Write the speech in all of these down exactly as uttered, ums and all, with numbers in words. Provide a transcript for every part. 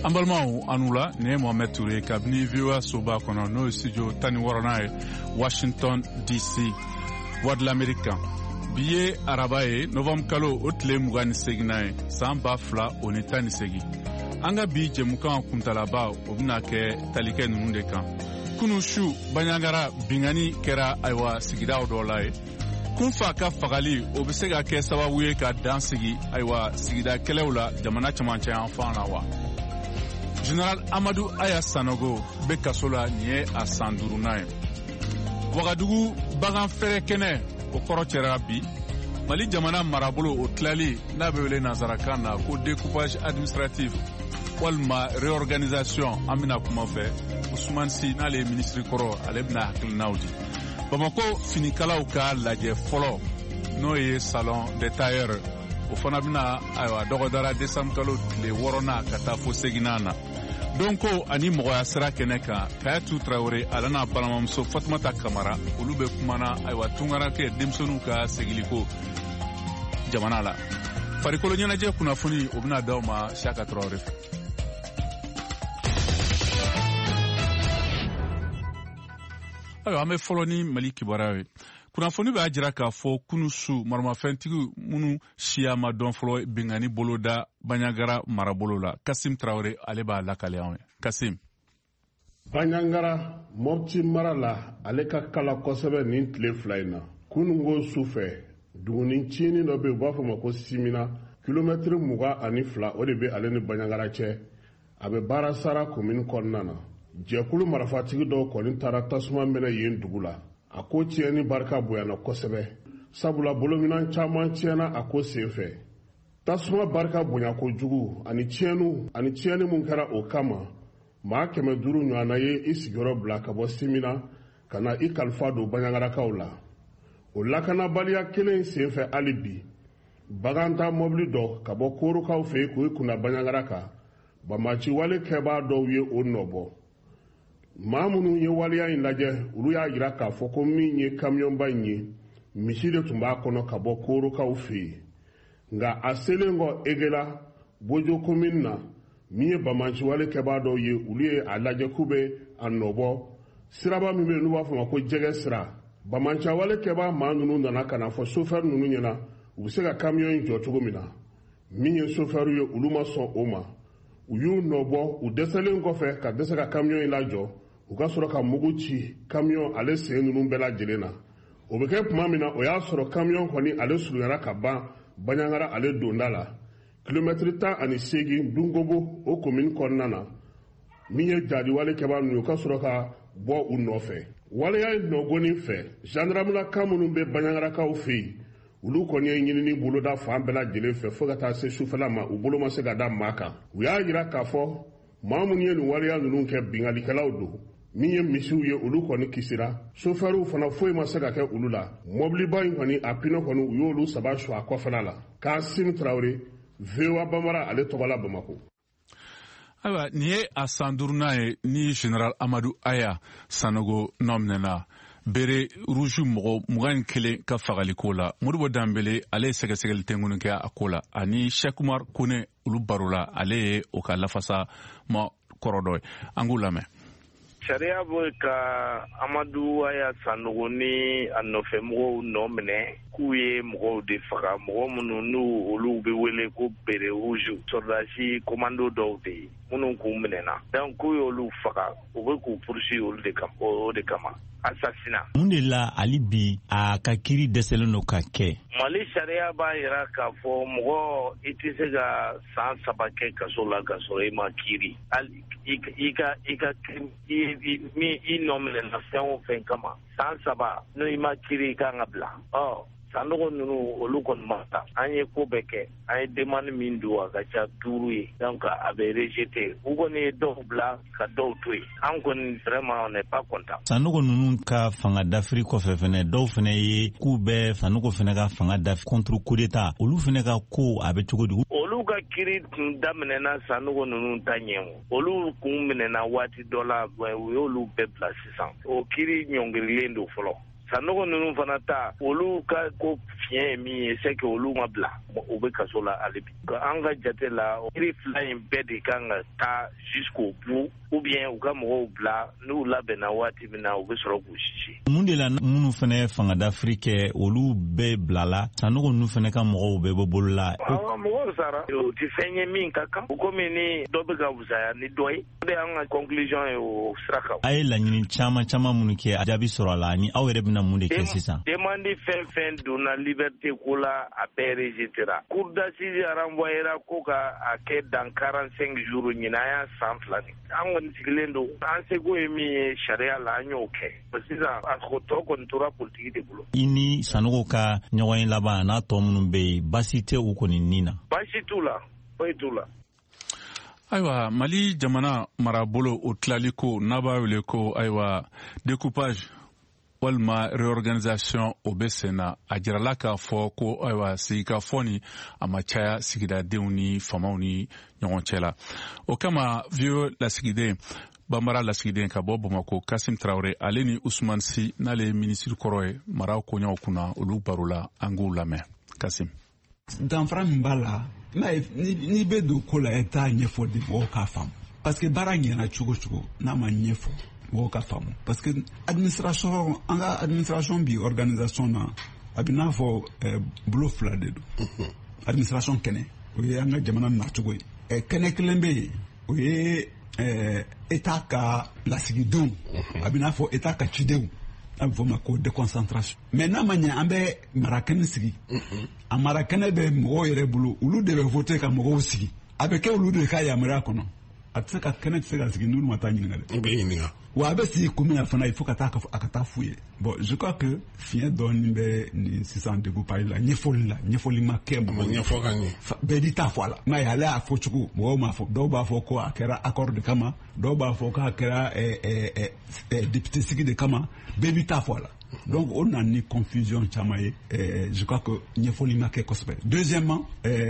Ambalmao anula ne Mohamed Touré kabini viewer soba kono no studio tani warana Washington D C voix de l'Amérique. Biye arabaye novembre kalo otle mugani segnae samba fla oneta ni segi. Anga bi jemukan kuntalaba obna ke talike nunde kan. Kunu shu banyagara bingani kera aywa sigida odolae. Kunfa ka fagali obisega ke sababu ka dansigi aywa sigida kelewla jamana chamancha enfana wa. Général Amadou Aya Sanogo Bekasola nie a Sandurunaye. Wagadugu bagan fere kene o korochera bi Mali jamana marabolo o tlali na bewele nazarakana ko découpage administratif walma réorganisation amina kuma fe Ousmane Sy na le ministre koro alebna hakil naudi. Bamako finikala ka laje folo no ye salon des tailleurs o fana bina aywa dogodara décembre kalo le worona kata fo seginana. Donc ani moya sera keneka Kayatu Traoré alana balamamso Fatmata Kamara ulube kumana aywa tungara ke demsonu ka segiliko jamana la farikolo nyana je kuna funi obna dawma Shaka Traoré. Aywa ame foloni Maliki Barawe kuna funi ba jira ka fo kunusu marma fentigu munu shiyama don folo bingani boloda Banyangara marabolola Kassim Traoré aleba lakaleawe Kassim Banyangara mopti marala aleka kala kosebe nin tle flaina kunungo sufe duguni chini no be bafo mako simina kilometre muga ani fla odebe aleni Banyangara che abe bara sara commune konnana jekulu marafatigi do konin tara tasuma mena yen dugula ako tieni barka boyana kosebe sabula bolominan chaman tiena ako senfe tasuma barka bonya ko jugu ani tienu ani tieni mun kara o kama ma keme duru nyana ye isigoro blaka bo simina kana ikalfa do Banyangara kaula o lakana balia kelen senfe alibi baganta mobli do kabo koru kaw fe ko kuna Banyangara ka bamachi wale keba do ye onobo mamunu ye walia inlaje ulu ya yira ka foko minye camion banye mishide tumba kono kabo koru kaw fe nga aselengo egela bojo kominna miye bamanchi wale keba do ye ulie alaje kube anobo siraba mime nuwa fama ko jege sira bamanchi wale keba manunu nana kana fo chauffeur nunu nyena ubisega camion jo chugomina miye chauffeur ye uluma son oma uyu nobo udeselengo fe ka desega camion ilajo uga soro ka muguchi camion ale se nunu bela jelena obeke pumamina oya soro camion koni ale suluyara ka ban Banyangara ale dondala kilometre ta ani segi dungobo o commune konnana miye jadi wale keba nu ka soroka bo unofe wale ya no goni fe gendarme la kamunu be Banyangara ka ofi ulu koni nyini ni boloda fa bela jele fe fo gata se shufela ma ubolo ma se gada maka uya yira ka fo mamun ye nu wale ya nu ke bingali kala odo miye misiu ye ulu koni kisira sofaru fana foyi ma se ka kɛ ulu la mobili ba in kɔni a pino kɔni u y'olu saba su a kɔfɛla la Kassim Traoré V O A Bambara ale tɔgɔla Bamako. Ayiwa nin ye a san duurunan ye ni Général Amadou Aya Sanogo nɔminɛna bere rouge mɔgɔ mugan ni kelen ka fagaliko la Modibo Dambele ale ye sɛgɛsɛgɛli tɛnkunu kɛ a ko la ani Cheikh Umar Kone olu baro la ale ye o ka lafasa ma kɔrɔ dɔ ye an k'u lamɛn. Sariya bɔ ka Amadou Aya Sanogo ni a nɔfɛ mɔgɔw nɔ minɛ k'u ye mɔgɔw de faga mɔgɔ minnu n'u olu bɛ wele ko bere rouge soldasi komando dɔw de ye minnu k'u minɛna donc k'u y'olu faga u bɛ k'u poursuivre olu de kama o de kama assassinat. Mun de la ali bi a ka kiri dɛsɛlen don ka kɛ. Mali sariya b'a yira k'a fɔ mɔgɔ i tɛ se ka san saba kɛ kaso la ka sɔrɔ i ma kiiri hali i ka i ka min i nɔ minɛna fɛn o fɛn kama san saba n'o i ma kiiri i kan ka bila ɔ Sanogo ninnu olu kɔni ma ta an ye ko bɛɛ kɛ an ye demande min don a ka ca duuru ye donc a bɛ rejeté u kɔni ye dɔw bila ka dɔw to yen an kɔni vraiment on n'est pas content. Sanogo ninnu ka fanga dafiri kɔfɛ fɛnɛ dɔw fɛnɛ ye k'u bɛ Sanogo fɛnɛ ka fanga dafiri contre coup d'état olu fɛnɛ ka ko a bɛ cogo di. Olu ka kiiri tun daminɛna Sanogo ninnu ta ɲɛ olu kun minɛna waati dɔ la u y'olu bɛɛ bila sisan o kiiri ɲɔngirilen don fɔlɔ sanogo ninnu fana ta olu ka ko fiɲɛ ye min ye c'est que olu ma bila u bɛ kaso la hali bi an ka jate la kiiri fila in bɛɛ de kan ka taa jusqu'au bout ou bien u ka mɔgɔw bila n'u labɛnna waati min na u bɛ sɔrɔ k'u sisi. mun de la minnu fana fanga dafiri kɛ olu bɛɛ bilala sanogo ninnu fana ka mɔgɔw bɛɛ bɔ bolo la. mɔgɔw sara o tɛ fɛn ye min ka kan komi ni dɔ bɛ ka wusaya ni dɔ ye o de y'an ka conclusion ye o sira kan. a ye laɲini caman caman minnu kɛ a jaabi sɔrɔ a la ni aw yɛrɛ bɛna mun de kɛ sisan. demande fɛn fɛn donna liberté ko la a bɛɛ rejetera cour d'assises renvoyera ko ka a kɛ dans quarante-cinq jours ɲinan an y'a san fila ni an kɔni sigilen don an seko ye min ye sariya la an y'o kɛ sisan a tɔ kɔni tora politiki de bolo. I ni sanogo ka ɲɔgɔn ye laban n'a tɔ minnu bɛ yen basi tɛ u kɔni nin na. basi t'u la foyi t'u la. ayiwa mali jamana marabolo o tilali ko n'a b'a wele ko ayiwa découpage walima réorganisation o bɛ sen na a jirala k'a fɔ ko ayiwa sigikafɔ ni a ma caya sigidadenw ni famaw ni ɲɔgɔn cɛ la o kama vieux lasigiden banbara lasigiden ka bɔ Bamakɔ Kasim Traoré ale ni Usman Si n'ale ye minisiri kɔrɔ ye maraw koɲaw kunna olu baro la an k'u lamɛn. Kasim. danfara min b'a la n'i bɛ don ko la i t'a ɲɛfɔ de mɔgɔw k'a faamu parce que baara ɲɛna cogo cogo n'a ma ɲɛfɔ mɔgɔw ka faamu parce que administration an ka administration bi organisation na a bɛ n'a fɔ bulo fila de don administration kɛnɛ o ye an ka jamana nacogo ye kɛnɛ kelen bɛ yen o ye état ka lasigidenw a bɛ n'a fɔ état ka cidenw a bɛ fɔ o ma ko déconcentration mais n'a ma ɲɛ an bɛ marakɛnɛ sigi a marakɛnɛ bɛ mɔgɔw yɛrɛ bolo olu de bɛ voter ka mɔgɔw sigi a bɛ kɛ olu de ka yamaruya kɔnɔ a tɛ se ka kɛnɛ tɛ se ka sigi n'olu ma taa ɲininka dɛ. i bɛ ɲininka. wa a bɛ sigi kun min na fana il faut ka taa a ka taa f'u ye bon je crois que fiɲɛ dɔɔnin bɛ nin sisan découpage la ɲɛfɔli la ɲɛfɔli ma kɛ mɔgɔ ɲɛfɔ ka ɲɛ bɛɛ di t'a fɔ a la mɛ ale y'a fɔ cogo mɔgɔw m'a fɔ dɔw b'a fɔ ko a kɛra accord de kama dɔw b'a fɔ k'a kɛra député sigi de kama bɛɛ bi t'a fɔ a la donc o na ni confusion caman ye je crois que ɲɛfɔli ma kɛ kosɛbɛ deuxièmement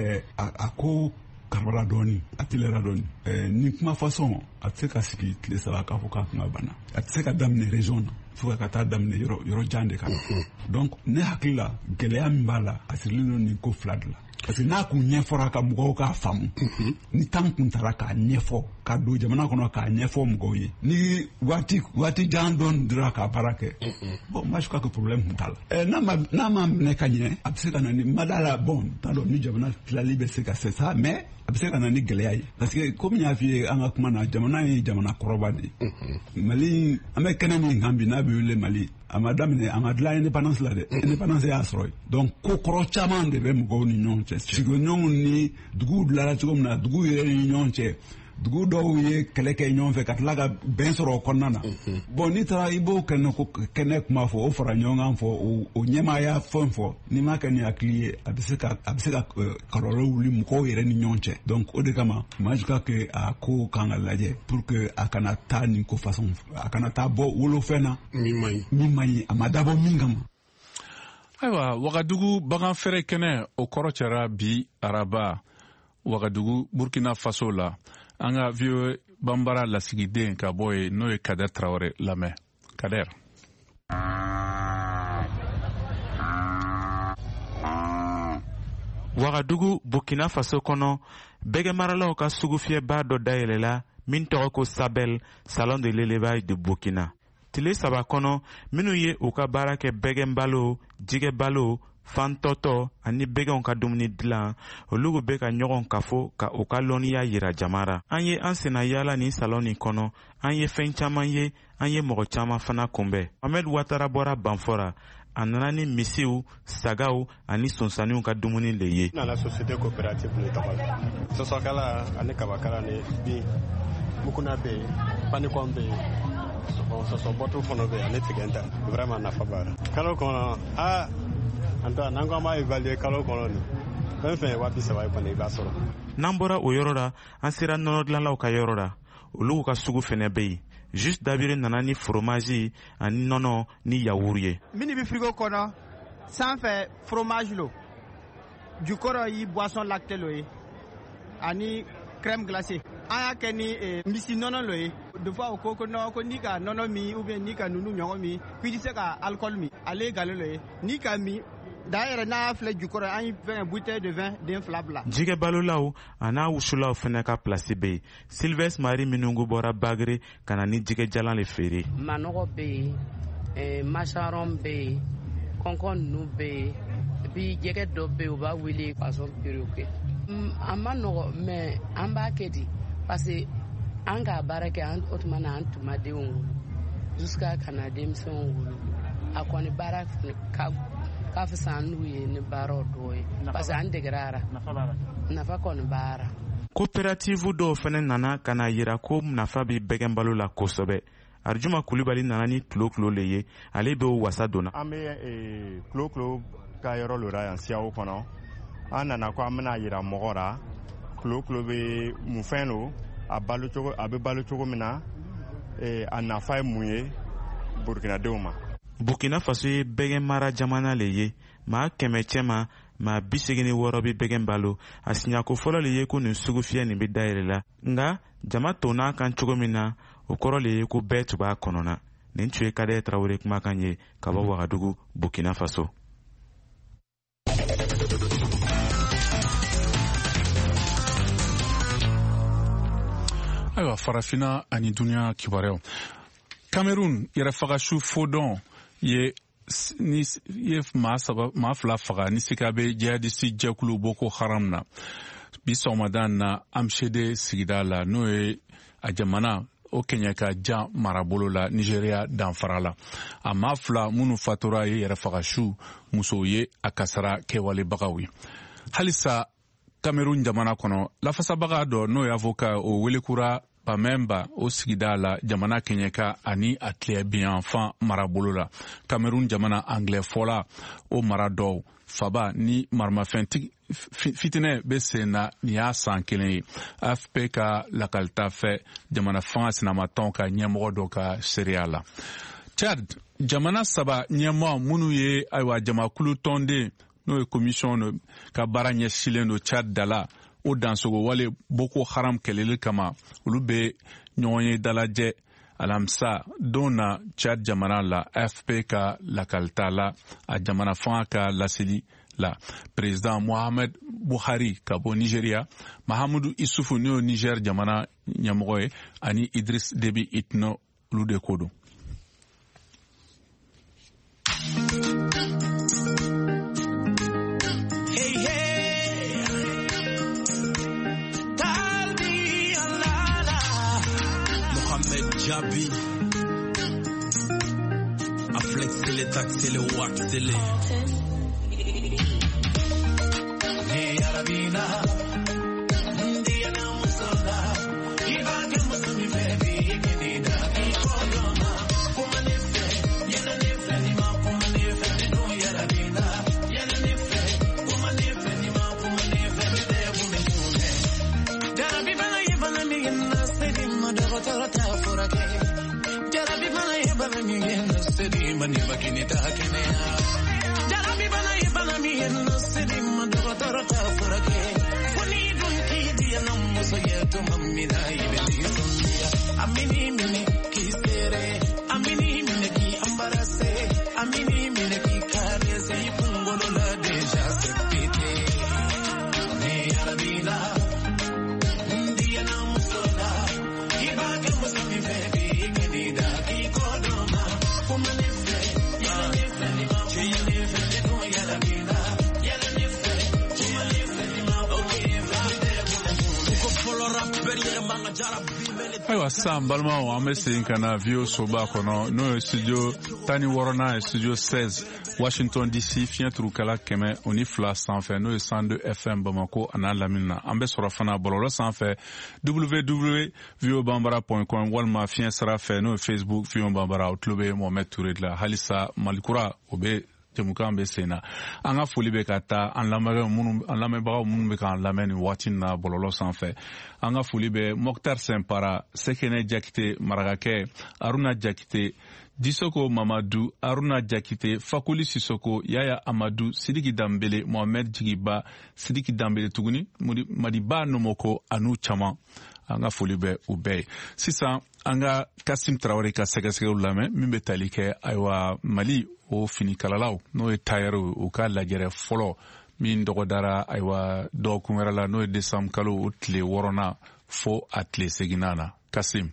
a ko karibala dɔɔni a telera dɔɔni ni kuma fasɔn a tɛ se ka sigi tile saba k'a fɔ k'a kuma banna a tɛ se ka daminɛ région na fo ka taa daminɛ yɔrɔ yɔrɔ jan de kan donc ne hakili la gɛlɛya min b'a la a sirilen don nin ko fila de la parce que n'a kun ɲɛfɔra ka mɔgɔw k'a faamu ni temps kun taara k'a ɲɛfɔ ka don jamana kɔnɔ k'a ɲɛfɔ mɔgɔw ye ni waati waati jan dɔɔni dira k'a baara kɛ bon moi je crois que problème kun t'a la n'a ma n'a ma minɛ ka ɲɛ a bɛ se ka na ni ma d'a la bon t'a dɔn ni jamana tilali bɛ se ka c'est ça mais a bɛ se ka na ni gɛlɛya ye parce que komi n y'a f'i ye an ka kuma na jamana ye jamana kɔrɔba de ye mali an bɛ kɛnɛ min kan bi n'a bɛ wele mali a ma daminɛ a ma dilan indépendance la dɛ indépendance y'a sɔrɔ ye donc ko kɔrɔ caman de bɛ mɔgɔw ni ɲɔgɔn cɛ sigiɲɔgɔnw ni duguw dilanna cogo min na duguw yɛrɛ ni ɲɔgɔn cɛ dugu dɔw ye kɛlɛ kɛ ɲɔgɔn fɛ ka tila ka bɛn sɔrɔ o kɔnɔna na bon n'i taara i b'o kɛnɛ ko kɛnɛ kuma fɔ o fara ɲɔgɔn kan fɔ o ɲɛmaaya fɛn fɔ n'i ma kɛ ni hakili ye a bɛ se ka a bɛ se ka kɔlɔlɔ wuli mɔgɔw yɛrɛ ni ɲɔgɔn cɛ donc o de kama moi je crois que a ko kan ka lajɛ pour que a kana taa nin ko façon a kana taa bɔ wolofɛn na min man ɲi min man ɲi a ma dabɔ min kama. ayiwa Wagadugu bagan feere kɛnɛ o kɔrɔ cɛra bi araba Wagadugu Burkina Faso la an ka vieux banbara lasigiden ka bɔ yen n'o ye Kader Traoré lamɛn. Kader. Wagadugu Burkina Faso kɔnɔ bɛgɛ maralaw ka sugufiyɛba dɔ dayɛlɛla min tɔgɔ ko Sabel salon de l'élevage de Burkina. Tile saba kɔnɔ minnu ye u ka baara kɛ bɛgɛ balo jɛgɛ balo fan tɔtɔ ani bɛgɛnw ka dumuni dilan olu bɛ ka ɲɔgɔn kafo ka u ka lɔnniya yira jamara an ye an senna yaala nin salon nin kɔnɔ an ye fɛn caman ye an ye mɔgɔ caman fana kunbɛn Mohamed Ouattara bɔra Banfora a nana ni misiw sagaw ani sonsaniw ka dumuni le ye nana société coopérative le tɔgɔ la sɔsɔkala ani kabakala ni bin mukuna bɛ yen panikɔn bɛ yen sɔsɔ bɔtu fana bɛ yen ani tigɛnta vraiment nafa b'a la kalo kɔnɔ aa an to n'an ko an b'a évaluer kalo kɔnɔ nin fɛn fɛn ye waa bi saba ye kɔni i b'a sɔrɔ. N'an bɔra o yɔrɔ la an sera nɔnɔ dilanlaw ka yɔrɔ la olu ka sugu fɛnɛ bɛ yen juste dabiri nana ni fromage ani nɔnɔ ni yawuru ye. Mini bi frigo kɔnɔ sanfɛ fromage lo jukɔrɔ yi boisson lactée lo ye ani crème glacée an y'a kɛ ni misi nɔnɔ lo ye de fois ko ko no ko ni ka nono mi ou bien ni ka nunu nyongo mi puis se ka alcool mi ale galele ni ka mi d'ailleurs na fle du corps an vingt bouteilles de vin d'inflable. Jige balolaw ana wusulaw fana ka place be Sylvestre Marie Minungu bora bagre kana ni jige jalan le fere. Manogo be eh macharon be konkon nu be bi jege do be o ba wili façon perroquet. Amanogo mais an ba kedi parce que an ka barake an otmana an tuma de won jusqu'à canadien son a koni barak ka ka fasan wi ni baro doy parce que an de grara nafa koni bara. Coopérative do fana nana kana yira ko nafa bi begen balo la kosobe. Arjuma Kulibali nana ni klo klo leye ale be wasa dona. Ambe e klo klo ka yoro lora yan siawo kono. Anana ko amna yira mogora klo klo be mufeno abalu chogo abe balu chogo mina e anafa muye Burkina Doma. Burkina Faso ye begen mara jamana leye ma keme chema ma bisegini worobi begen balo asinya ko folo leye ko ni sugu fie ni be dairela nga jama tona kan chogo mina o koro leye ko betu ba konona nin tue kade Traoré kuma kanye kaba Wagadugu Burkina Faso. Ayiwa farafina ani duniya kibarew Cameroun yɛrɛ fagashu fodɔn ye ni ye maa saba maa fila faga ni sika bɛ jihadisi jɛkulu Boko Haram na bi sɔgɔmada na Amchede sigida la n'o ye a jamana o kɛɲɛ ka jan marabolo la Nigeria danfara la a maa fila minnu fatura ye yɛrɛ fagashu musow ye a kasara kɛwalebagaw ye halisa Cameroun jamana kɔnɔ lafasabaga dɔ n'o ye avocat o welekura Pamemba o sigida la jamana kenyeka ani atle bienfan marabolo la Cameroun jamana anglais fola o marado faba ni marmafin fitine be sena ni a san kelen A F P ka lakalta fɛ jamana fanga sinamaton ka ɲɛmɔgɔ dɔ ka sereya la Chad jamana saba ɲɛmɔgɔ minnu ye ayiwa jamakulu tɔnden n'o ye commission ka baara ɲɛsilen do Chad dala o dansogo wale Boko Haram kɛlɛli kama olu bɛ ɲɔgɔn ye dalajɛ alamisa don na Chad jamana la A F P ka lakalita la a jamana fanga ka laseli la président Mohamed Buhari ka bɔ Nigeria Mahamadou Issoufou n'o Niger jamana ɲɛmɔgɔ ye ani Idriss Déby Itno olu de ko don. Jabi a flexele taxele waxele hey arabina ndia na musola ibage musumi baby kinida ikodoma kuma nefe yana nefe ni ma kuma nefe no yarabina yana nefe kuma nefe ni ma kuma nefe de bume bume jarabi bana yibana mi na sedi madara ta forake jarabi bana yibana mi na sedi mani bakini ta kenea jarabi bana yibana mi na sedi madara ta forake woni dun ki dia na muso yeto mammi na ibeli sondia amini mini ki sere amini mini ki ambarase amini mini ki kare se pungolo la deja sepite ne arabina ndia na musola ibage musami baby kanida ki kodoma kuma nefe yana nefe ni ma kuma nefe ni no yarabina yana nefe kuma nefe ni ma okay ko follow rap barrier manga jarabi ayiwa san balimaw an bɛ segin ka na V O soba kɔnɔ n'o ye studio tani wɔɔrɔnan ye studio seize Washington D C fiɲɛ turukala kɛmɛ o ni fila sanfɛ n'o ye cent deux F M Bamako a n'a lamini na an bɛ sɔrɔ fana bɔlɔlɔ sanfɛ w w w v o banbara point com walima fiɲɛ sira fɛ n'o ye Facebook V O Banbara o tulo bɛ Mohamed Touré de la halisa Malikura o bɛ jamukan bɛ sen na an ka foli bɛ ka taa an lamɛnbagaw minnu an lamɛnbagaw minnu bɛ k'an lamɛn nin waati na bɔlɔlɔ sanfɛ an ka foli bɛ Mokhtar Sɛnpara Sekene Jakite Marakakɛ Aruna Jakite Disoko Mamadou Aruna Jakite Fakoli Sisoko Yaya Amadou Sidiki Dambele Mohamed Jigiba Sidiki Dambele tuguni Madiba Nomoko anu caman an ka foli bɛ u bɛɛ ye sisan an ka Kasim Traoré ka sɛgɛsɛgɛw lamɛn min bɛ tali kɛ ayiwa Mali o finikalalaw n'o ye tailleur u ka lajɛrɛ fɔlɔ min dɔgɔdara ayiwa dɔgɔkun wɛrɛ la n'o ye décembre kalo o tile wɔɔrɔnan fo a tile seginnan na Kasim.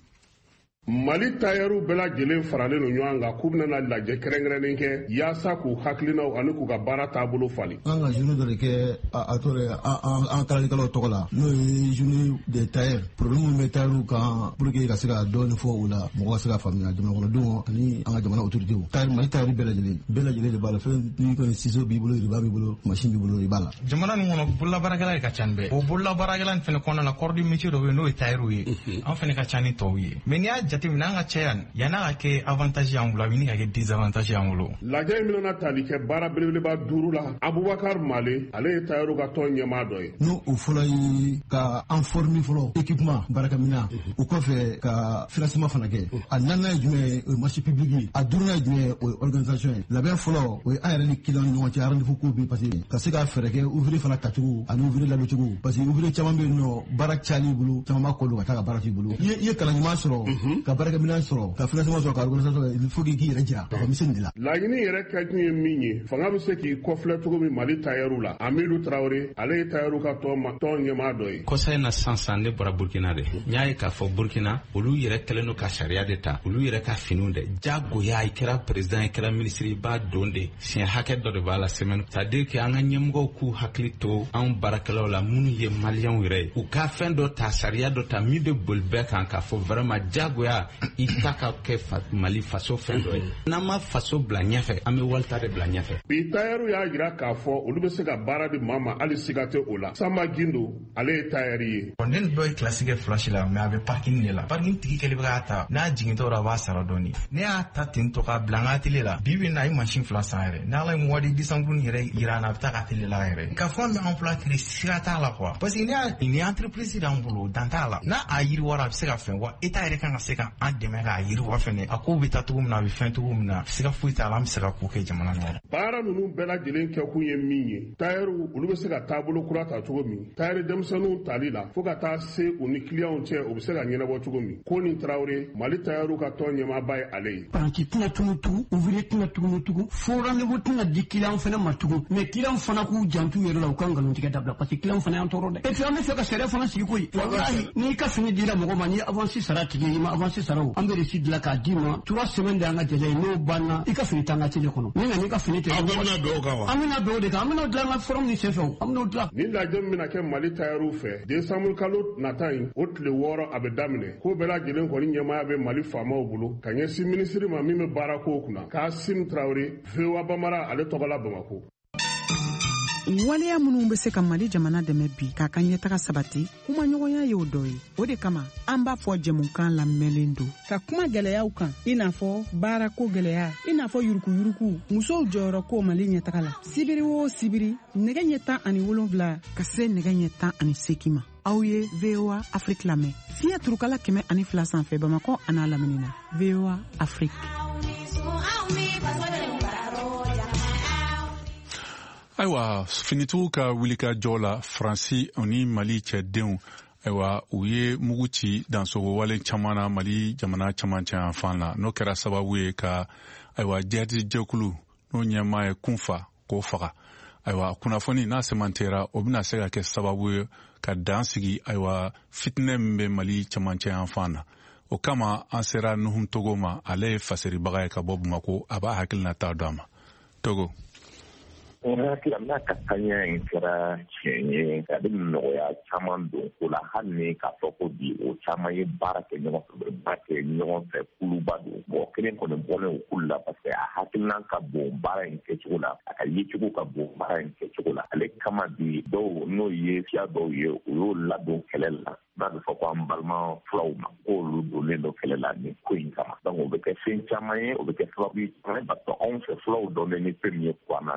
Mali tailleur bɛɛ lajɛlen faralen no ɲɔgɔn kan k'u bɛna lajɛ kɛrɛnkɛrɛnnen kɛ yaasa k'u hakilinaw ani k'u ka baara taabolo falen. An ka journée dɔ de kɛ a tɔrɔ an kalalikɛlaw tɔgɔ la n'o ye journée des tailleurs problème min bɛ tailleur kan pour que ka se ka dɔɔni fɔ o la mɔgɔ ka se ka faamuya jamanakɔnɔdenw ani an ka jamana autorités tailleur Mali tailleur bɛɛ lajɛlen bɛɛ lajɛlen de b'a la fɛn ni ko ciseau b'i bolo riba b'i bolo machine b'i bolo i b'a la. Jamana nin kɔnɔ bololabaarakɛla ka ca bɛɛ o bololabaarakɛla nin fɛnɛ kɔnɔna na corps du métier dɔ bɛ yen n'o ye tailleur ye an fɛnɛ ka ca ni tɔw ye mais n'i y'a jateminɛ an ka cɛ yana ka kɛ avantage y'an bolo a bɛ ni ka kɛ désavantage y'an bolo. Lajɛ min na tali kɛ baara belebeleba duuru la Abubakar Male ale ye tailleur ka tɔn ɲɛmaa dɔ ye. N'o o fɔlɔ ye ka an former fɔlɔ équipement baarakɛminɛn o kɔfɛ ka financement fana kɛ a naaninan ye jumɛn ye o ye marché public ye a duurunan ye jumɛn ye o ye organisation ye labɛn fɔlɔ o ye an yɛrɛ ni client ni ɲɔgɔn cɛ rendez-vous ko bɛ parce que ka se ka fɛɛrɛ kɛ ouvrier fana tacogo ani ouvrier ladoncogo parce que ouvrier caman bɛ yen nɔ baara cayali bolo caman b'a kɔlɔ ka taa ka baara k'i bolo i ye kalan ɲuman sɔrɔ ka baarakɛminɛn sɔrɔ ka financement sɔrɔ ka organisation il faut k'i yɛrɛ jira ka misɛn de la. Laɲini yɛrɛ kɛ kun ye min ye fanga bɛ se k'i kɔfilɛ cogo min Mali tailleur la Amidou Traoré ale ye tailleur ka tɔn ɲɛmaa dɔ ye. Kɔsa in na sisan ne bɔra Burkina de n y'a ye k'a fɔ Burkina olu yɛrɛ kɛlen don ka sariya de ta olu yɛrɛ ka finiw de jagoya i kɛra président i kɛra ministre i b'a don de siɲɛ hakɛ dɔ de b'a la semaine c'est à dire que an ka ɲɛmɔgɔw k'u hakili to anw baarakɛlaw la minnu ye maliyɛnw yɛrɛ ye u ka fɛn dɔ ta sariya dɔ ta min bɛ boli bɛɛ kan k'a fɔ vraiment jagoya i ta ka kɛ Mali faso fɛn dɔ ye n'an ma faso bila ɲɛfɛ an bɛ walita de bila ɲɛfɛ. Bi tailleur y'a jira k'a fɔ olu bɛ se ka baara di maa ma hali siga tɛ o la. Samba Gindo ale ye tailleur ye. Ne ni dɔ ye classe kɛ flash la mais a bɛ parking de la parking tigi kɛlen bɛ k'a ta n'a jigintɔ a b'a sara dɔɔni ne y'a ta ten tɔ k'a bila an ka télé la bi bi in na a ye machine fila san yɛrɛ n'ala ye mois de décembre yɛrɛ yira an na a bɛ taa ka télé la yɛrɛ ka fɔ an bɛ emploi créer sira t'a la quoi parce que ne y'a ni entreprise d'an bolo dan t'a la n'a a yiriwara a bɛ se ka fɛn wa état yɛrɛ kan ka se ka an dɛmɛ k'a yiriwa fɛnɛ a ko bɛ taa cogo min na a bɛ fɛn cogo min na siga foyi t'a la an bɛ se ka ko kɛ jamana kɔnɔ. Baara ninnu bɛɛ lajɛlen kɛ kun ye min ye tailleur olu bɛ se ka taabolo kura ta cogo min tailleur denmisɛnninw tali la fo ka taa se u ni clientw cɛ u bɛ se ka ɲɛnabɔ cogo min ko ni Traoré Mali tailleur ka tɔn ɲɛmaaba ye ale ye. Paranti tɛna tunu tugun ouvrier tɛna tunu tugun fo rendez-vous tɛna di client fana ma tugun mais client fana k'u jantu yɛrɛ la u ka nkalon tigɛ dabila parce que client fana y'an tɔɔrɔ dɛ et puis an bɛ fɛ ka sariya fana sigi koyi walahi n'i ka fini dira mɔgɔ ma n'i avance sara tigi i ma avance sara o an bɛ récit dilan k'a d'i ma trois semaines de y'an ka jɛjɛ ye n'o banna i ka fini t'an ka télé kɔnɔ ni nana i ka fini tɛ. An bɛna don o kan wa. An bɛna don o de kan an bɛna dilan an ka forum ni senfɛ o an bɛna dilan. Ni lajɛ min bɛna kɛ Mali tailleur fɛ décembre kalo nata in o tile wɔɔrɔ a bɛ daminɛ ko bɛɛ lajɛlen kɔni ɲɛmaaya bɛ Mali faamaw bolo ka ɲɛsin ministre ma min bɛ baara kow kunna Kasim Traoré V O A Bamara ale tɔgɔ la Bamako. Waleya minnu bɛ se ka Mali jamana dɛmɛ bi k'a ka ɲɛtaga sabati kuma ɲɔgɔnya ye o dɔ ye o de kama an b'a fɔ jɛmukan lamɛnlen don ka kuma gɛlɛyaw kan i n'a fɔ baarako gɛlɛya i n'a fɔ yurukuyuruku musow jɔyɔrɔ ko Mali ɲɛtaga la sibiri o sibiri nɛgɛ ɲɛ tan ani wolonwula ka se nɛgɛ ɲɛ tan ani seegin ma aw ye V O A Afrique lamɛn fiɲɛ turukala kɛmɛ ani fila sanfɛ Bamakɔ a n'a lamini na V O A Afrique. Ayiwa finitigiw ka wulikajɔ la Faransi ani Mali cɛdenw ayiwa u ye mugu ci dansogo wale caman na Mali jamana camancɛ yan fan la n'o kɛra sababu ye ka ayiwa jihadi jɛkulu n'o ɲɛmaa ye kunfa k'o faga ayiwa kunnafoni n'a semantera o bɛna se ka kɛ sababu ye ka dan sigi ayiwa fitinɛ min bɛ Mali camancɛ yan fan na o kama an sera Nuhum Togo ma ale ye fasiribaga ye ka bɔ Bamako a b'a hakilina ta dɔn a ma Togo. Hakili n'a ka tanya in kɛra tiɲɛ ye a bɛ nɔgɔya caman don ko la hali ni k'a fɔ ko bi o caman ye baara kɛ ɲɔgɔn fɛ ba kɛ ɲɔgɔn fɛ kuluba don mɔgɔ kelen kɔni bɔlen o kulu la parce que a hakilina ka bon baara in kɛcogo la a ka yecogo ka bon baara in kɛcogo la ale kama bi dɔw n'o ye siya dɔw ye o y'o ladon kɛlɛ la n'a bɛ fɔ ko an balima filaw ma k'olu donnen don kɛlɛ la ni ko in kama donc o bɛ kɛ fɛn caman ye o bɛ kɛ sababu ye caman parce que anw fɛ filaw dɔnnen ni fɛn min ye kuranna kalan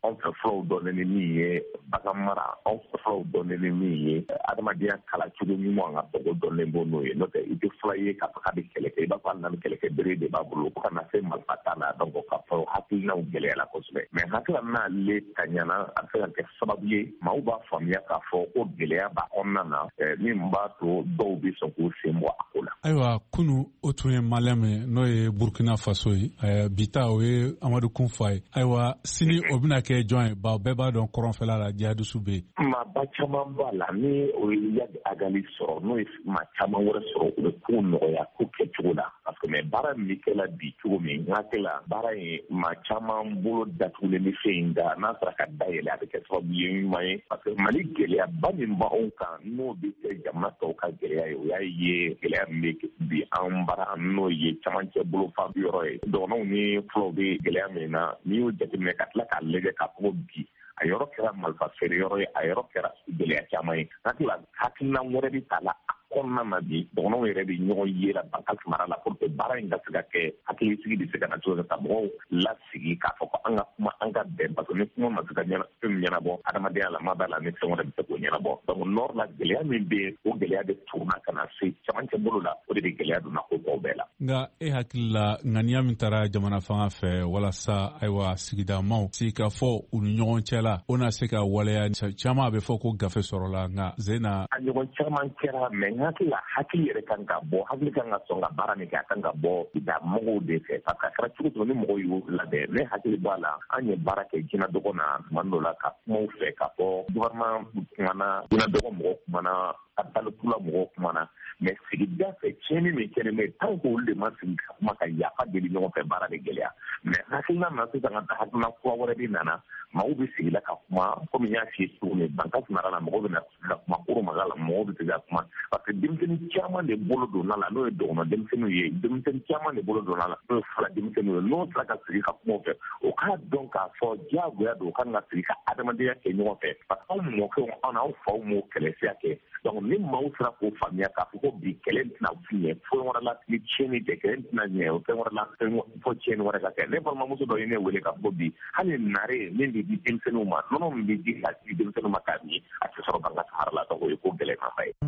anw fɛ fulaw dɔnnen ni min ye bagan mara, anw fɛ fulaw dɔnnen ni min ye adamadenya kala cogo ɲuman ka bɔgɔ dɔnnen bɔ n'o ye n'o tɛ i tɛ fula ye k'a fɔ k'a bɛ kɛlɛ kɛ i b'a fɔ hali n'a bɛ kɛlɛ kɛ bere de b'a bolo fo ka na se marifa t'a la donc k'a fɔ hakilinaw gɛlɛyala kosɛbɛ mais hakilina n'ale ka ɲana a bɛ se ka kɛ sababu ye maaw b'a faamuya k'a fɔ ko gɛlɛya b'a kɔnɔna na min b'a to dɔw bɛ sɔn k'u sen bɔ a ko la. Ayiwa kunu o tun ye maliyɛn min n'o ye Burkina Faso ye bi ta o ye Amadu Kunfa ye ayiwa sini o bɛna kɛ jɔn ye ba bɛɛ b'a dɔn kɔrɔnfɛla la jihadistu bɛ yen. Maaba caman b'a la ni o ye Yadi Agali sɔrɔ n'o ye maa caman wɛrɛ sɔrɔ u bɛ ko nɔgɔya ko kɛcogo la parce que mais baara min bɛ kɛla bi cogo min n hakili la baara in maa caman bolo datugulen bɛ fɛn in da n'a sɔrɔ ka dayɛlɛ a bɛ kɛ sababu ye ɲuman ye parce que Mali gɛlɛyaba min b'anw kan n'o bɛ kɛ jamana tɔw ka gɛlɛya ye o y'a ye gɛlɛya min bɛ bi an bara n'o ye camancɛ bolo fa yɔrɔ ye dɔgɔnɔw ni fulaw bɛ gɛlɛya min na n'i y'o jateminɛ ka tila k'a lajɛ k'a fɔ bi a yɔrɔ kɛra marifa feere yɔrɔ ye a yɔrɔ kɛra gɛlɛya caman ye hakili hakilina wɛrɛ bɛ ta la kɔnɔna na bi dɔgɔnɔw yɛrɛ bɛ ɲɔgɔn yera Bankasi mara la pour que baara in ka se ka kɛ hakilisigi bɛ se ka na cogo ka mɔgɔw lasigi k'a fɔ ko an ka kuma an ka bɛn parce que ni kuma ma se ka fɛn min ɲɛnabɔ adamadenya la maa b'a la ni fɛn wɛrɛ bɛ se k'o ɲɛnabɔ donc nord la gɛlɛya min bɛ yen o gɛlɛya de turuna ka na se camancɛ bolo la o de bɛ gɛlɛya donna ko tɔw bɛɛ la. Nka e hakili la ŋaniya min taara jamana fanga fɛ walasa ayiwa sigida maaw si ka fɔ u ni ɲɔgɔn cɛ la o na se ka waleya caman a bɛ fɔ ko gafe sɔrɔla nka Zena. A ɲɔgɔn caman kɛra mɛ hakili la hakili yɛrɛ kan ka bɔ hakili kan ka sɔn ka baara min kɛ a kan ka bɔ da mɔgɔw de fɛ parce que a kɛra cogo cogo ni mɔgɔw y'o labɛn ne hakili b'a la an ye baara kɛ jinɛ dɔgɔ na tuma dɔ la ka kumaw fɛ k'a fɔ gouvernement kumana jinɛ dɔgɔ mɔgɔw kumana ka balotula mɔgɔw kumana mɛ sigida fɛ tiɲɛni min kɛlen bɛ tant que olu de ma sigi ka kuma ka yafa deli ɲɔgɔn fɛ baara de gɛlɛya mɛ hakilina na sisan ka taa hakilina kura wɛrɛ de nana maaw bɛ sigila ka kuma komi n y'a f'i ye tuguni Bankasi mara la mɔgɔw bɛ na ka kuma Koromaga la mɔgɔw bɛ se ka kuma parce que denmisɛnnin caman de bolo donna la n'o ye dɔgɔnɔ denmisɛnninw ye denmisɛnnin caman de bolo donna la n'o ye fala denmisɛnninw ye n'o sera ka sigi ka kuma fɛ o k'a dɔn k'a fɔ diyagoya don o kan ka sigi ka adamadenya kɛ ɲɔgɔn fɛ parce que anw mɔkɛw anw n'anw faw m'o kɛlɛsiya kɛ donc ni maaw sera k'o faamuya k'a fɔ ko bi kɛlɛ tɛna ɲɛ fɛn wɛrɛ la ni tiɲɛni tɛ kɛlɛ tɛna ɲɛ o fɛn wɛrɛ la fo tiɲɛni wɛrɛ ka kɛ ne balimamuso dɔ ye ne wele ka fɔ bi hali nare min bɛ di denmisɛnninw ma nɔnɔ min bɛ di ka di denmisɛnninw ma k'a min a tɛ sɔrɔ Bankasi mara la donc o ye ko gɛlɛnmanba ye.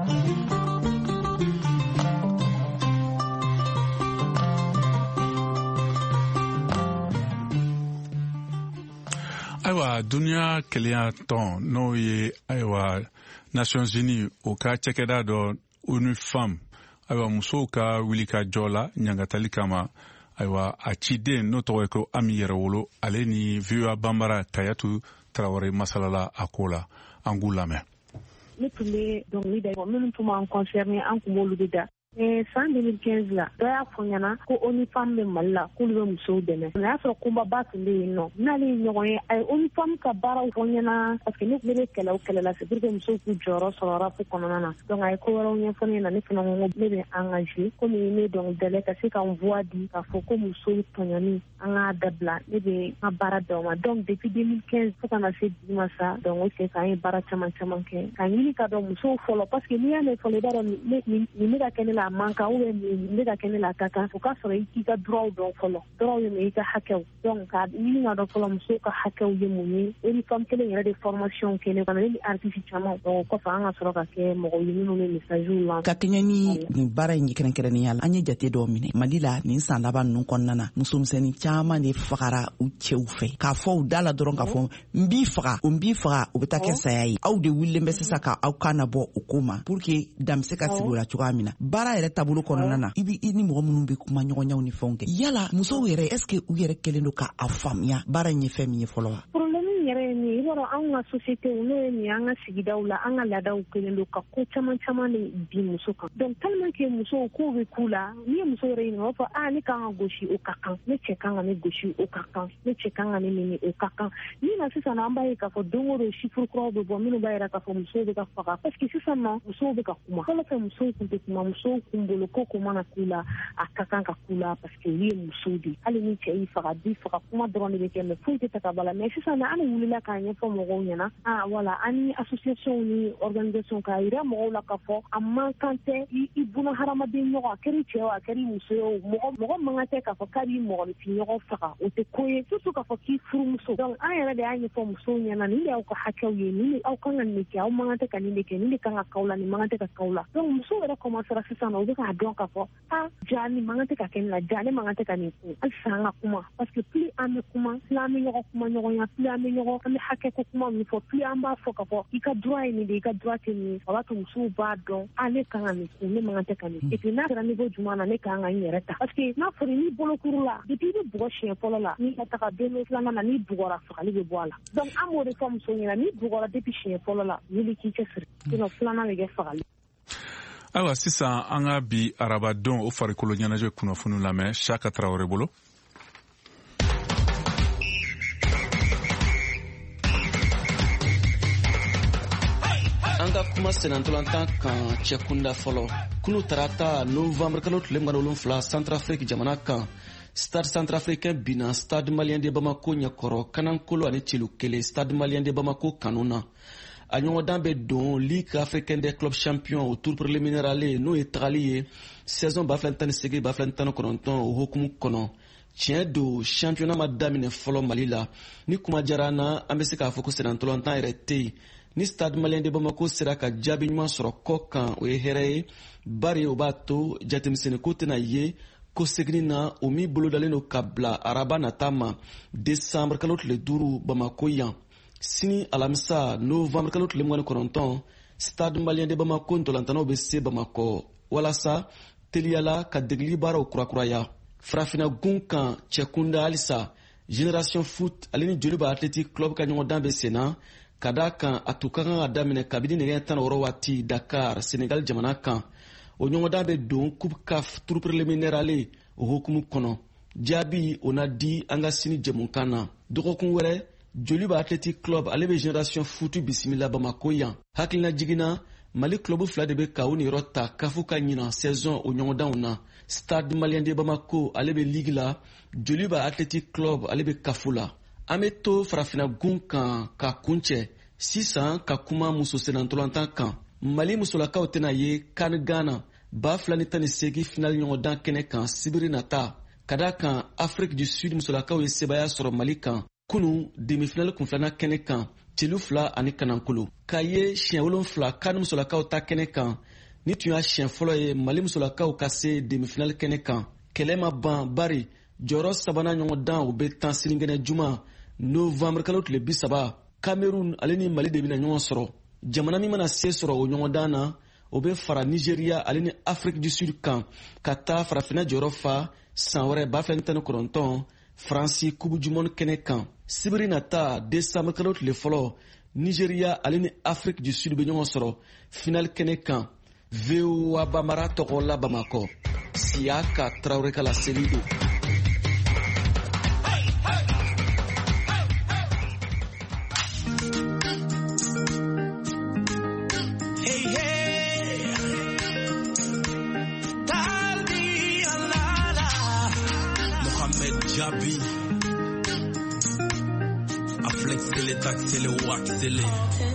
Ayiwa duniya kɛlɛya tɔn n'o ye ayiwa Nations Unies o ka cɛkɛda dɔ ONU Femmes ayiwa musow ka wuli ka jɔ la ɲangatali kama ayiwa a ciden n'o tɔgɔ ye ko Ami Yɛrɛwolo ale ni V O A banbara Kayatu Tarawele masalala a ko la an k'u lamɛn. Ne tun bɛ dɔnkili da minnu tun b'an concerné an tun b'olu de da. san deux mille quinze la dɔ y'a fɔ ɲɛna ko ONU Femmes bɛ Mali la k'olu bɛ musow dɛmɛ o y'a sɔrɔ kunbaba tun bɛ yen nɔ n'ale ye ɲɔgɔn ye a ye ONU Femmes ka baaraw fɔ ɲɛna parce que ne tun bɛ kɛlɛ o kɛlɛ la c'est pour que musow k'u jɔyɔrɔ sɔrɔ rafu kɔnɔna na donc a ye ko wɛrɛw ɲɛfɔ ne ɲɛna ne fana ko ne bɛ engagé komi ne dɔnkilidala ka se ka n voix di k'a fɔ ko musow tɔɲɔni an k'a dabila ne bɛ n ka baara d'aw ma donc depuis deux mille quinze fo ka na se bi ma sa donc o sen k'an ye baara caman caman kɛ ka ɲini ka dɔn musow fɔlɔ parce que n'i y'a mɛn fɔlɔ i b'a dɔn nin bɛ ka kɛ ne la a man kan ou bien ne ka kɛ ne la a ka kan o k'a sɔrɔ i k'i ka droit dɔn fɔlɔ droit ye mun ye i ka hakɛw donc ka ɲini ka dɔn fɔlɔ musow ka hakɛw ye mun ye ONU Femmes kelen yɛrɛ de formation kɛ ne kɔnɔ ne ni artiste caman donc o kɔfɛ an ka sɔrɔ ka kɛ mɔgɔ ye minnu bɛ messagew la ka kɛɲɛ ni nin baara in kɛrɛnkɛrɛnnenya la an ye jate dɔw minɛ Mali la nin san laban ninnu kɔnɔna na musomisɛnnin caman de fagara u cɛw fɛ k'a fɔ u da la dɔrɔn k'a fɔ n b'i faga o n b'i faga o bɛ taa kɛ saya ye aw de wulilen bɛ sisan ka aw kan na bɔ o ko ma pour que dan bɛ se ka sigi o la cogoya min na baara yɛrɛ taabolo kɔnɔna na i i ni mɔgɔ minnu bɛ kuma ɲɔgɔnyaw ni fɛnw kɛ yala musow yɛrɛ est ce que u yɛrɛ kɛlen don k'a faamuya baara in ye fɛn min ye fɔlɔ wa. problème yɛrɛ ye min ye i b'a dɔn an ka société n'o ye nin an ka sigidaw la an ka laadaw kelen don ka ko caman caman de bi muso kan donc tellement que musow k'o bɛ k'u la n'i ye muso yɛrɛ ɲininka o b'a fɔ ah ne kan ka gosi o ka kan ne cɛ kan ka ne gosi o ka kan ne cɛ kan ka ne nɛni o ka kan min na sisan an b'a ye k'a fɔ don o don chiffre kuraw bɛ bɔ minnu b'a yira k'a fɔ musow bɛ ka faga parce que sisan nɔ musow bɛ ka kuma fɔlɔ fɛ musow tun tɛ kuma musow kun bolo ko ko mana k'u la a ka kan ka k'u la parce que olu ye musow de hali ni cɛ y'i faga bi faga kuma dɔrɔn de bɛ kɛ mɛ foyi tɛ ta ka bala mɛ sisan an wulila k'a ɲɛfɔ fɔ mɔgɔw ɲɛna ah wala ani association ni organisation ka yira mɔgɔw la ka fɔ a man kan tɛ i buna hadamaden ɲɔgɔn a kɛra cɛ o a kɛra muso ye o mɔgɔ mɔgɔ man kan tɛ k'a fɔ k'a b'i mɔgɔnifin ɲɔgɔn faga o tɛ ko ye surtout k'a fɔ k'i furumuso donc an yɛrɛ de y'a ɲɛfɔ musow ɲɛna nin de y'aw ka hakɛw ye nin de aw kan ka nin de kɛ aw man kan tɛ ka nin de kɛ nin de kan ka k'aw la nin man kan tɛ ka k'aw la donc musow yɛrɛ commencera sisan na u bɛ k'a dɔn k'a fɔ ah ja nin man kan tɛ ka kɛ nin la ja ne man kan tɛ ka nin kun halisa an ka kuma parce que plus an bɛ kuma plus an bɛ ɲɔgɔn kuma ɲɔgɔn ya plus an bɛ ɲɔgɔn an bɛ hakɛ ko kuma min fɔ plus an b'a fɔ k'a fɔ i ka droit ye nin de i ka droit tɛ nin ye o b'a to musow b'a dɔn ah ne kan ka nin kun ne man kan tɛ ka nin et puis n'a kɛra niveau jumɛn na ne kan ka n yɛrɛ ta parce que n'a fɔra n'i bolokuru la depuis i bɛ bugɔ siɲɛ fɔlɔ la n'i ka taga den filanan na n'i bugɔra fagali bɛ bɔ a la donc an b'o de fɔ muso ɲɛna n'i bugɔra depuis siɲɛ fɔlɔ la wuli k'i cɛsiri sinon filanan bɛ kɛ fagali. Ayiwa sisan an ka bi arabadenw o farikolo ɲɛnajɛ kunnafoni lamɛn Saka Tarawele bolo. An ka kuma senantolantan kan cɛkunda fɔlɔ kunu tarata novembre kalo tile mugan ni wolonwula Centrafrique jamana kan Stade Centrafricain bina Stade Malien de Bamako ɲɛkɔrɔ Kanankolo ani Celu kelen Stade Malien de Bamako kanu na a ɲɔgɔndan bɛ don Ligue africaine des clubs champions au tour préliminaire ale n'o ye tagali ye saison ba fila tan ni segin ba fila tan ni kɔnɔntɔn o hokumu kɔnɔ tiɲɛ don championnat ma daminɛ fɔlɔ Mali la ni kuma diyara an na an bɛ se k'a fɔ ko senantolantan yɛrɛ tɛ yen ni Stade Malien de Bamako sera ka jaabi ɲuman sɔrɔ kɔ kan o ye hɛrɛ ye bari o b'a to jatemisɛnniko tɛna ye ko segini na o min bolodalen don ka bila araba nata ma décembre kalo tile duuru Bamako yan sini alamisa novembre kalo tile mugan ni kɔnɔntɔn Stade Malien de Bamako ntolantanaw bɛ se Bamakɔ walasa teliyala ka degeli baaraw kurakuraya farafina gun kan cɛkunda halisa Génération Foot ale ni Joliba Athletic Club ka ɲɔgɔndan bɛ senna ka da kan a tun ka kan ka daminɛ kabini nɛgɛ tan ni wɔɔrɔ waati Dakar Senegal jamana kan o ɲɔgɔndan bɛ don Coupe C A F tour préliminaire ale o hukumu kɔnɔ jaabi o na di an ka sini jɛmukan na dɔgɔkun wɛrɛ Joliba Athletic Club ale bɛ Génération Foot bisimila Bamako yan hakilina jiginna Mali club fila de bɛ ka u niyɔrɔ ta kafu ka ɲina saison o ɲɔgɔndanw na Stade Malien de Bamako ale bɛ ligue la Joliba Athletic Club ale bɛ kafu la an bɛ to farafina gun kan ka kuncɛ sisan ka kuma muso senantolantan kan Mali musolakaw tɛna ye CAN Ghana ba fila ni tan ni segin final ɲɔgɔndan kɛnɛ kan sibiri nata ka da kan Afrique du Sud musolakaw ye sebaya sɔrɔ Mali kan kunu demi-finale kunfilanan kɛnɛ kan Celu fila ani Kanankolo k'a ye siɲɛ wolonwula CAN musolakaw ta kɛnɛ kan ni tun y'a siɲɛ fɔlɔ ye Mali musolakaw ka se demi-finale kɛnɛ kan kɛlɛ ma ban bari jɔyɔrɔ sabanan ɲɔgɔndan u bɛ tan sinikɛnɛ juma novembre kalo tile bi saba Cameroun ale ni Mali de bɛna ɲɔgɔn sɔrɔ jamana min mana se sɔrɔ o ɲɔgɔndan na o bɛ fara Nigeria ale ni Afrique du Sud kan ka taa farafina jɔyɔrɔ fa san wɛrɛ ba fila ni tan ni kɔnɔntɔn Faransi Coupe du Monde kɛnɛ kan sibiri nata décembre kalo tile fɔlɔ Nigeria ale ni Afrique du Sud bɛ ɲɔgɔn sɔrɔ final kɛnɛ kan V O A Bambara tɔgɔ la Bamakɔ Siyaka Traoré ka laseli don. Jabi a flexele taxele waxele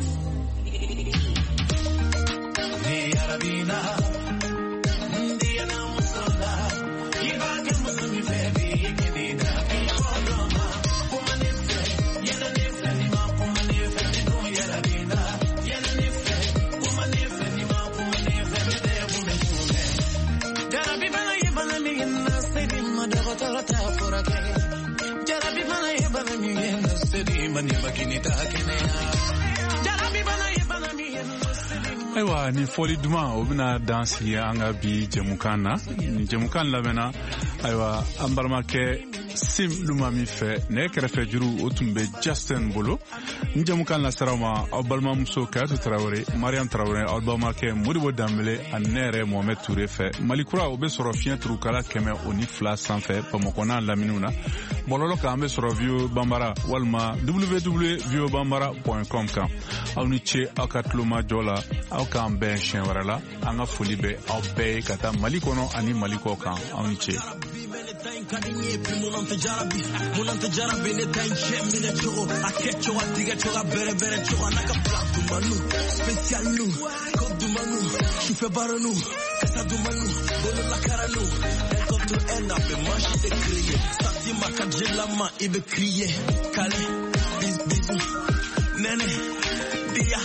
ni arabina ndia na musala ibake musumi baby kedida kodoma kumanefe yana nefe ni ma kumanefe no yarabina yana nefe kumanefe ni ma kumanefe de bumetume jarabi bana yibana mi na sedi madara ta forake jarabi bana yibana mi na sedi mani bakini ta kenea jarabi bana yibana mi ayiwa ni fɔli duman o bɛna dan sigi an ka bi jɛmukan na ni jɛmukan lamɛnna ayiwa an balimakɛ sim luma min fɛ nɛgɛ kɛrɛfɛ juru o tun bɛ Justin bolo ni jɛmukan lasaraw ma aw balimamuso Kayatu Tarawele Mariam Tarawele aw balimakɛ Modibo Danbele ani ne yɛrɛ Mohamed Ture fɛ Malikura o bɛ sɔrɔ fiɲɛ turukala kɛmɛ o ni fila sanfɛ Bamakɔ n'a laminiw na bɔlɔlɔ kan an bɛ sɔrɔ V O Bambara walima w w w point v o bambara point com kan aw ni ce aw ka tulomajɔ la aw k'an bɛn siɲɛ wɛrɛ la an ka foli bɛ aw bɛɛ ye ka taa Mali kɔnɔ ani Mali kɔ kan aw ni ce. time kadinye pi munante jarabi munante jarabi ne time che mine chogo akecho atiga choga bere bere choga naka black du manu special nu code du manu chufe baranu kasa du manu bolo la karanu encore to end up manche de crier sati makajela ma ibe crier kale bis bisu nene dia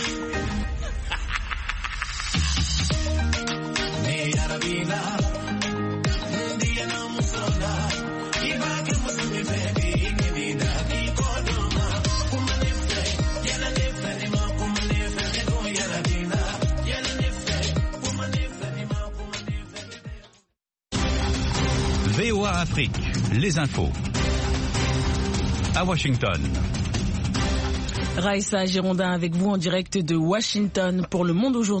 ne arabina dia na musona ibake musumi baby kibida kikodoma kumanefe yana nefe ni ma kumanefe ne go arabina yana nefe kumanefe ni ma kumanefe. V O A Afrique, les infos. À Washington. Raïssa Girondin avec vous en direct de Washington pour Le Monde aujourd'hui.